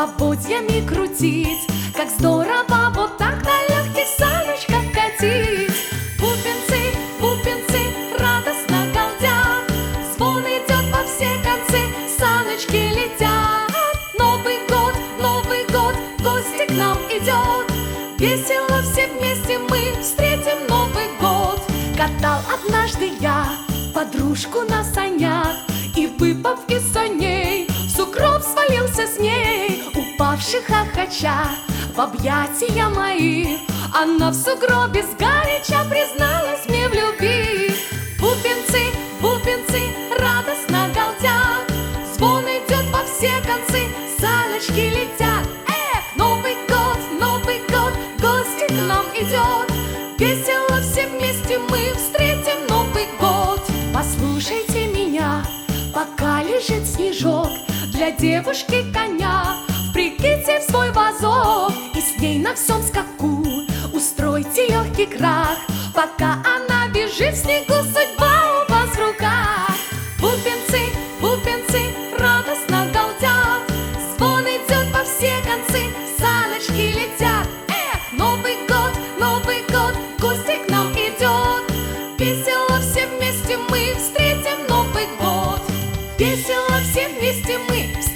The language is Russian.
поводьями крутить. Как здорово вот так на легких саночках катить. Бубенцы, бубенцы радостно галдят, звон идет во все концы, саночки летят. Новый год, в гости к нам идет. Весело все вместе мы встретим Новый год. Катал однажды я подружку на санях, и, выпав из саней, в сугроб свалился с ней. Упавший хохоча в объятия мои, она в сугробе сгоряча призналась мне в любви. Бубенцы, бубенцы радостно галдят, звон идет во все концы, саночки летят. Эх, Новый год, в гости к нам идет. Весело все вместе мы встретим Новый год. Послушайте меня, пока лежит снежок, для девушки коня впрягите в свой вазок, и с ней на всем скаку устройте легкий крах. Пока она бежит в снегу, судьба у вас в руках. Бубенцы, бубенцы радостно галдят, звон идет во все концы, саночки летят. Эх, Новый год, в гости к нам идет. Весело все вместе мы встретим Новый год. Весело все вместе мы